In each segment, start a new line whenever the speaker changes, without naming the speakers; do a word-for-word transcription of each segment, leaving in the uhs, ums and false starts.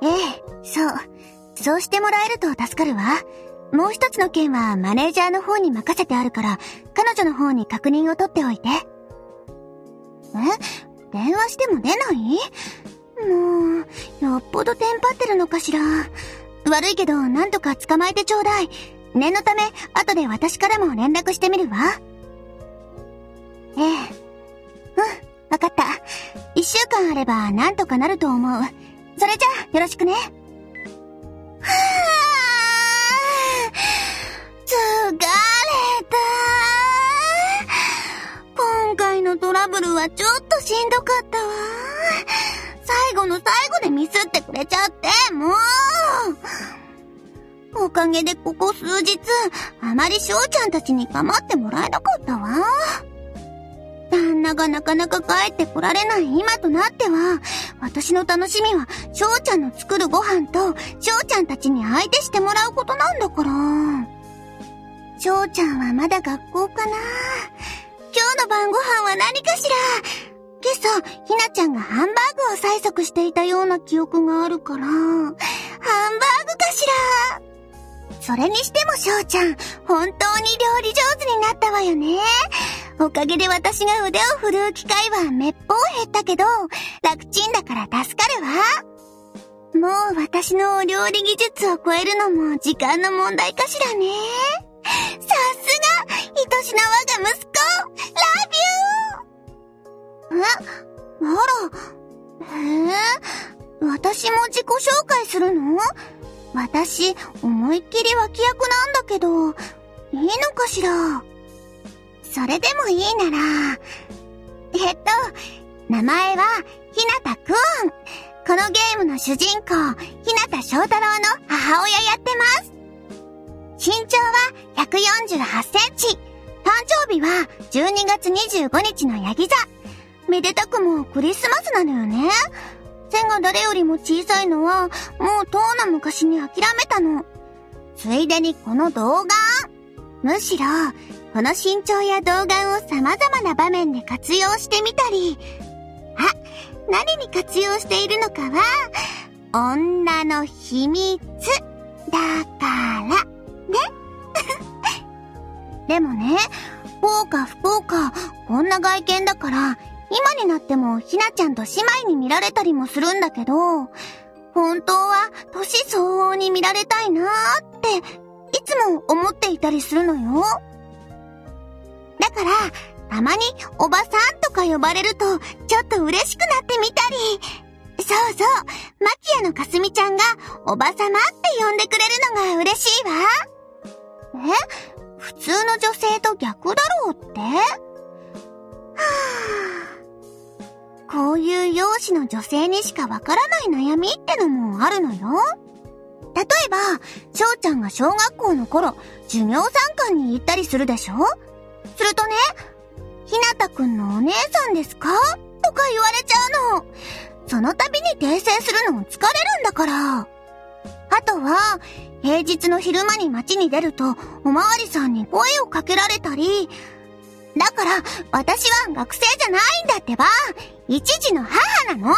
え、そう。そうしてもらえると助かるわ。もう一つの件はマネージャーの方に任せてあるから、彼女の方に確認を取っておいて。え？電話しても出ない？もう、よっぽどテンパってるのかしら。悪いけど、なんとか捕まえてちょうだい。念のため、後で私からも連絡してみるわ。ええ。うん、わかった。一週間あればなんとかなると思う。それじゃあ、よろしくね。はぁー、疲れた。今回のトラブルはちょっとしんどかったわ。最後の最後でミスってくれちゃって、もう。おかげでここ数日、あまり翔ちゃんたちに構ってもらえなかったわ。旦那がなかなか帰ってこられない今となっては、私の楽しみは翔ちゃんの作るご飯と翔ちゃんたちに相手してもらうことなんだから。翔ちゃんはまだ学校かな。今日の晩ご飯は何かしら。今朝、ひなちゃんがハンバーグを催促していたような記憶があるから、ハンバーグかしら。それにしても翔ちゃん、本当に料理上手になったわよね。おかげで私が腕を振るう機会はめっぽう減ったけど、楽ちんだから助かるわ。もう私のお料理技術を超えるのも時間の問題かしらね。さすが、愛しの我が息子、ラビュー。え、あら、へえ、私も自己紹介するの？私、思いっきり脇役なんだけど、いいのかしら？それでもいいなら、えっと、名前は、ひなたくん。このゲームの主人公、ひなた翔太郎の母親やってます。身長はひゃくよんじゅうはちセンチ。誕生日はじゅうにがつにじゅうごにちのヤギ座。めでたくもクリスマスなのよね。背が誰よりも小さいのは、もうとうの昔に諦めたの。ついでにこの童顔。むしろ、この身長や童顔を様々な場面で活用してみたり、あ、何に活用しているのかは、女の秘密だからね。でもね、こうか不幸か、こんな外見だから、今になってもひなちゃんと姉妹に見られたりもするんだけど、本当は年相応に見られたいなーって、いつも思っていたりするのよ。だから、たまにおばさんとか呼ばれると、ちょっと嬉しくなってみたり。そうそう、マキアのかすみちゃんがおばさまって呼んでくれるのが嬉しいわ。え？普通の女性と逆だろうって？はぁ。こういう容姿の女性にしかわからない悩みってのもあるのよ。例えば、翔ちゃんが小学校の頃、授業参観に行ったりするでしょ？するとね、ひなたくんのお姉さんですか？とか言われちゃうの。その度に訂正するのも疲れるんだから。あとは、平日の昼間に街に出ると、おまわりさんに声をかけられたり、だから、私は学生じゃないんだってば、一児の母なの。あ、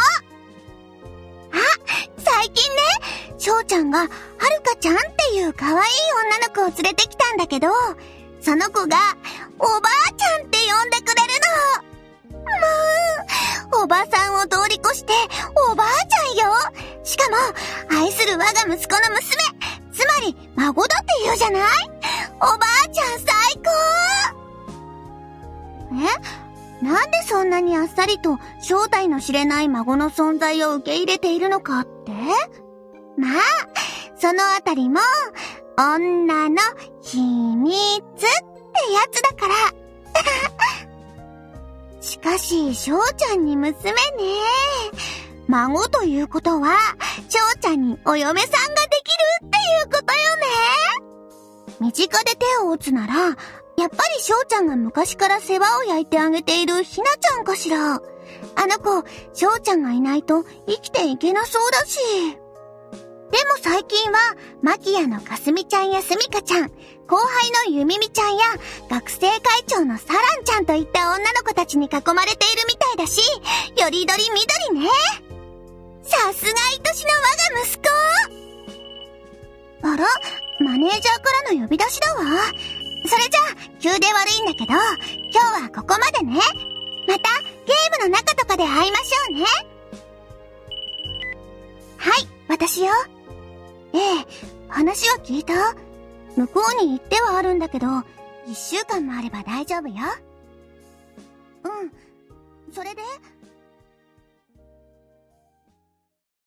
最近ね、翔ちゃんが、はるかちゃんっていう可愛い女の子を連れてきたんだけど、その子が、おばあちゃんって呼んでくれるの。もう、おばさんを通り越して、おばあちゃんよ。しかも、愛する我が息子の娘、つまり、孫だって言うじゃない？おばあちゃん最高！え？なんでそんなにあっさりと正体の知れない孫の存在を受け入れているのかって？まあ、そのあたりも、女の秘密ってやつだから。しかし、翔ちゃんに娘ね。孫ということは、翔ちゃんにお嫁さんができるっていうことよね。身近で手を打つなら、やっぱり翔ちゃんが昔から世話を焼いてあげているひなちゃんかしら。あの子、翔ちゃんがいないと生きていけなそうだし。でも最近は、マキアのかすみちゃんやすみかちゃん、後輩のゆみみちゃんや、学生会長のサランちゃんといった女の子たちに囲まれているみたいだし、よりどりみどりね。 さすが愛しの我が息子。あら、マネージャーからの呼び出しだわ。それじゃあ、急で悪いんだけど、今日はここまでね。また、ゲームの中とかで会いましょうね。はい、私よ。ええ、話は聞いた。向こうに行ってはあるんだけど、一週間もあれば大丈夫よ。うん、それで